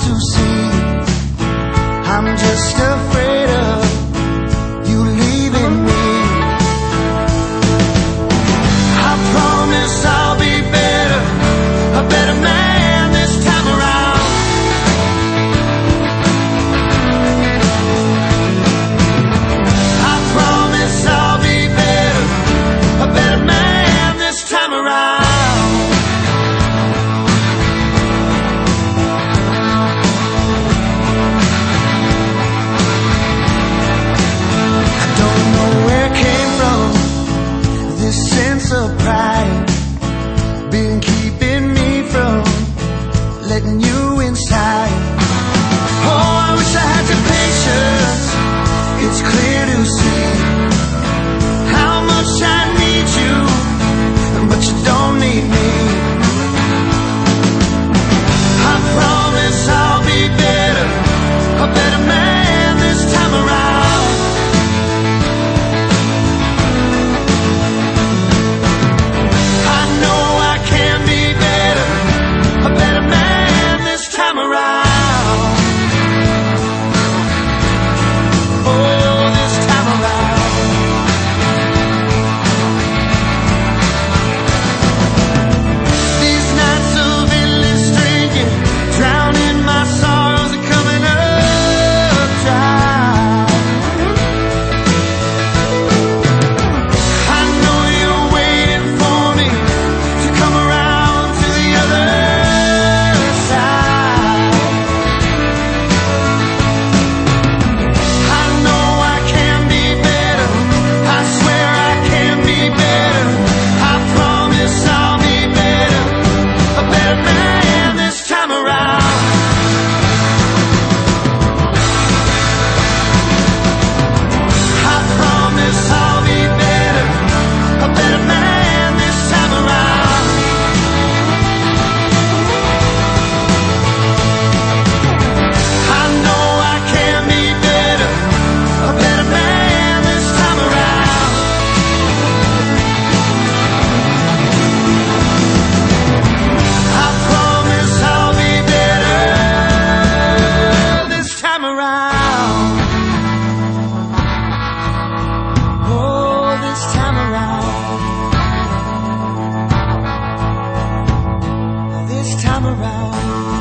to see. I'm just afraid of you leaving me. I promise I'll be better, a better man this time around. I promise I'll be better, a better man this time around. Sense of pride been keeping me from letting you inside. Oh, I wish I had your patience. It's clear to see how much I need you, but you don't need me. I promise I'll be better, a better man this time around. A better man this time around. Oh, this time around. These nights of endless stranging, drowning my sorrows are coming up dry. I know you're waiting for me to come around to the other. This time around.